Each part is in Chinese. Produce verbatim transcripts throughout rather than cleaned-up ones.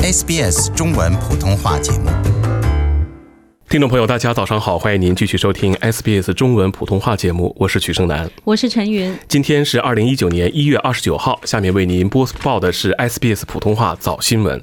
S B S 中文普通话节目。 听众朋友大家早上好，欢迎您继续收听 S B S 中文普通话节目，我是曲胜男， 我是陈云。 今天是二零一九年一月二十九号，下面为您播报的是 S B S 普通话早新闻。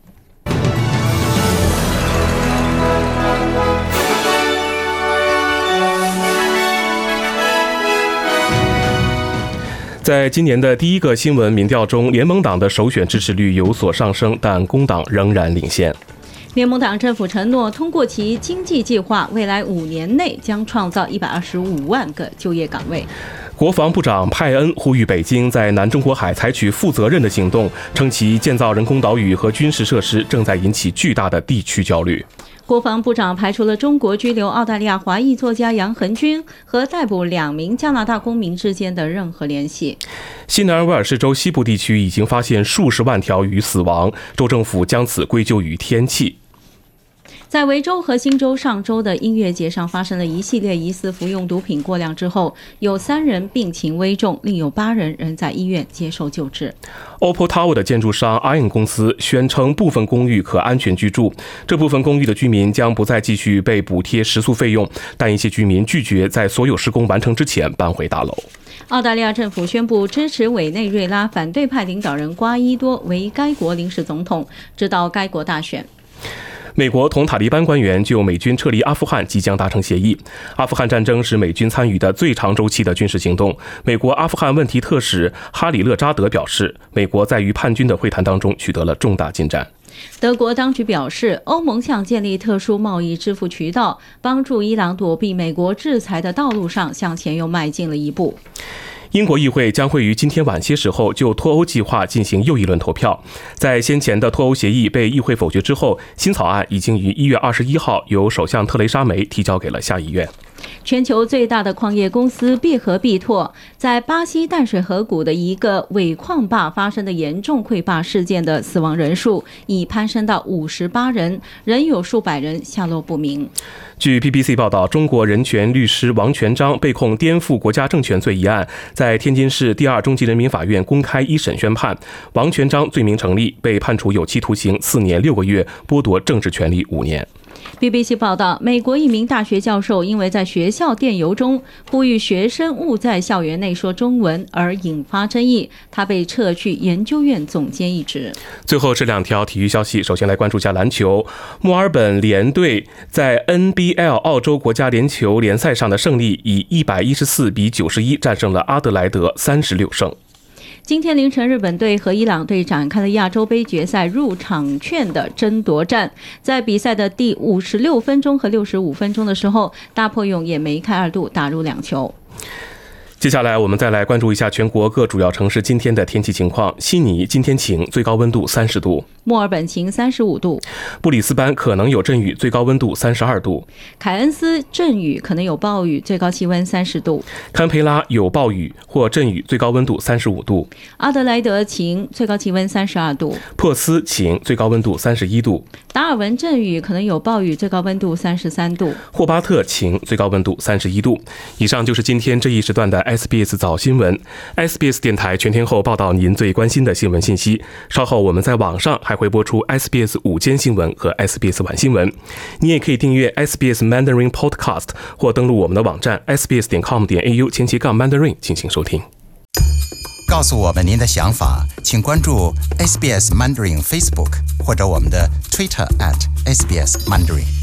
在今年的第一个新闻民调中，联盟党的首选支持率有所上升，但工党仍然领先。 联盟党政府承诺，通过其经济计划，未来五年内将创造一百二十五万个就业岗位。 国防部长派恩呼吁北京在南中国海采取负责任的行动，称其建造人工岛屿和军事设施正在引起巨大的地区焦虑。 国防部长排除了中国拘留澳大利亚华裔作家杨恒军和逮捕两名加拿大公民之间的任何联系。 新南威尔士州西部地区已经发现数十万条鱼死亡，州政府将此归咎于天气。 在维州和新州上周的音乐节上发生了一系列疑似服用毒品过量之后，有三人病情危重，另有八人仍在医院接受救治。 Opal Tower 的建筑商 Iron 公司宣称部分公寓可安全居住，这部分公寓的居民将不再继续被补贴食宿费用，但一些居民拒绝在所有施工完成之前搬回大楼。 澳大利亚政府宣布支持委内瑞拉反对派领导人瓜伊多为该国临时总统，直到该国大选。 美国同塔利班官员就美军撤离阿富汗即将达成协议。阿富汗战争是美军参与的最长周期的军事行动。美国阿富汗问题特使哈里勒扎德表示，美国在与叛军的会谈当中取得了重大进展。 德国当局表示，欧盟向建立特殊贸易支付渠道，帮助伊朗躲避美国制裁的道路上向前又迈进了一步。 英国议会将会于今天晚些时候就脱欧计划进行又一轮投票。在先前的脱欧协议被议会否决之后，新草案已经于一月二十一号由首相特蕾莎梅提交给了下议院。 全球最大的矿业公司必和必拓在巴西淡水河谷的一个尾矿坝发生的严重溃坝事件的死亡人数已攀升到五十八人，仍有数百人下落不明。 据 B B C 报道，中国人权律师王全璋被控颠覆国家政权罪一案，在天津市第二中级人民法院公开一审宣判，王全璋罪名成立，被判处有期徒刑四年六个月，剥夺政治权利五年。 B B C 报道，美国一名大学教授因为在学校电邮中呼吁学生勿在校园内说中文而引发争议，他被撤去研究院总监一职。 最后是两条体育消息，首先来关注一下篮球。墨尔本联队在 N B L 澳洲国家联球联赛上的胜利，以一百一十四比九十一战胜了阿德莱德，三十六胜。 今天凌晨，日本队和伊朗队展开了亚洲杯决赛入场券的争夺战。在比赛的第五十六分钟和六十五分钟的时候，大迫勇也梅开二度，打入两球。 接下来我们再来关注一下全国各主要城市今天的天气情况。悉尼今天晴，最高温度三十度； 墨尔本晴，三十五度； 布里斯班可能有阵雨，最高温度三十二度； 凯恩斯阵雨，可能有暴雨，最高气温三十度； 堪培拉有暴雨或阵雨，最高温度三十五度； 阿德莱德晴，最高气温三十二度； 珀斯晴，最高温度三十一度； 达尔文阵雨，可能有暴雨，最高温度三十三度； 霍巴特晴，最高温度三十一度。以上就是今天这一时段的 S B S 早新闻。 S B S 电台全天候报道您最关心的新闻信息，稍后我们在网上还会播出 S B S 午间新闻和 S B S 晚新闻。你也可以订阅 S B S Mandarin Podcast 或登录我们的网站 s b s 点 com 点 a u 前斜杠 Mandarin 进行收听。 告诉我们您的想法，请关注 S B S Mandarin Facebook 或者我们的 Twitter at S B S Mandarin。